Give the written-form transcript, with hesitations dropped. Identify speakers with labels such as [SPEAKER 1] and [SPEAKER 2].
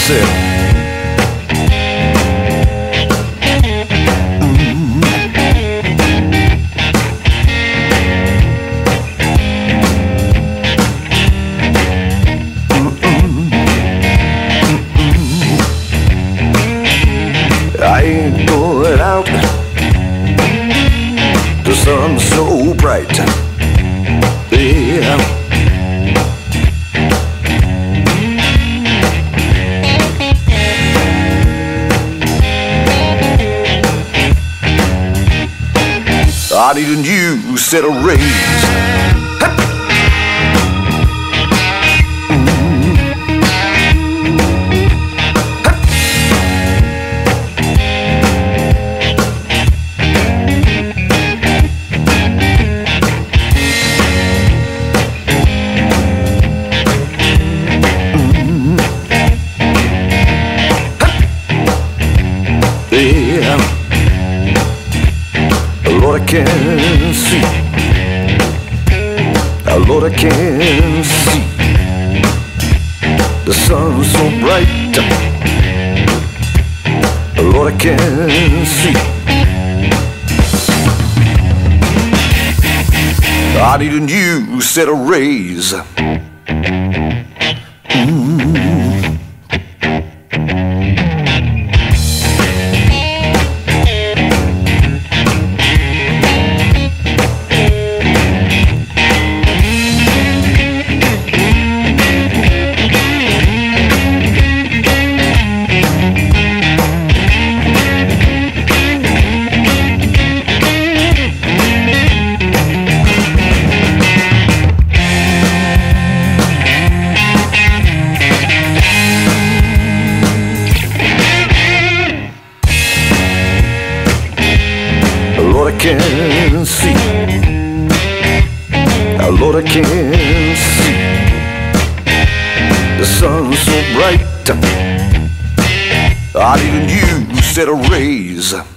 [SPEAKER 1] said. I ain't going out, the sun's so bright. Yeah. I need a new set of rays. Yeah, Lord, I can see. Lord, I can see. The sun's so bright. Lord, I can see. I need a new set of rays. Lord, I can see. Lord, I can see. The sun's so bright. I need a new set of rays.